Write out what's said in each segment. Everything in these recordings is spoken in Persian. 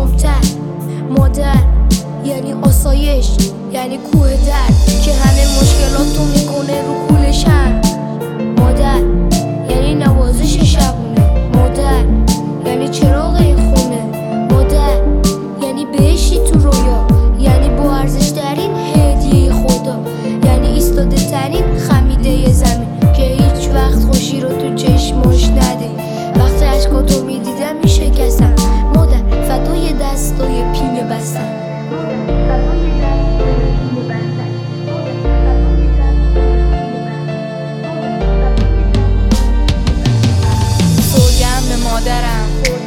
چشمام‌تر. مادر یعنی آسایش، یعنی کوه درد که همه مشکلاتو میکنه رو کولشم. مادر یعنی نوازش شبونه. مادر یعنی چراغ این خونه. مادر یعنی بهشتی تو رویا، یعنی با ارزش ترین هدیه خدا، یعنی ایستاده ترین خمیده زمین که هیچ وقت خوشی رو تو چشماش نده. وقتی عشقاتو میدیدم میشکستم. مادر فدای دستای پینه بستم. سوگند به مادرم،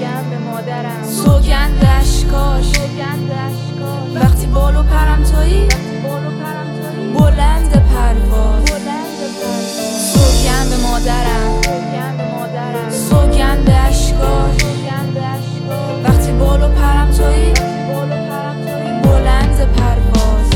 سوگند اشکاش، وقتی بال و پرم تویی بلند پرواز. سوگند به مادرم، سوگند اشکاش، وقتی بال و پرم تویی بلند پرواز.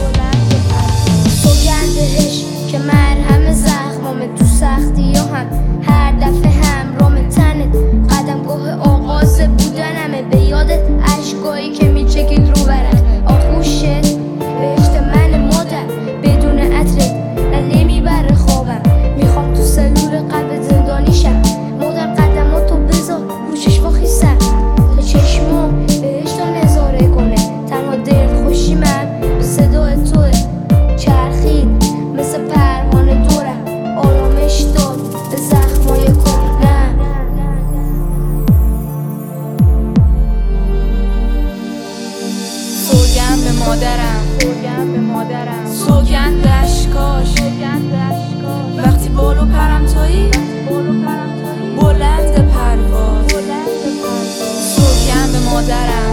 سوگندهش که مرهم زخمامه تو سختی ها هم هر دفعه همرام تنت. قدمگاه آغاز بودنمه به یادت اشکایی که میچکید رو برق آغوشت. بهشت من مادر بدون عطرت نه نمیبره خوابم. میخوام تو سلول قلب زندانیشم. مادر قدماتو بذار رو چشما خیسم تا چشمام بهشتو نظاره کنه. تنها دل خوشی من به صدای توه. چرخید مثل پروانه دورم، آرامش داد به زخمای کهنه‌ام. سوگند به مادرم، سوگند اشکاش، وقتی بال و پرم تویی بلند پرواز. سوگند به مادرم،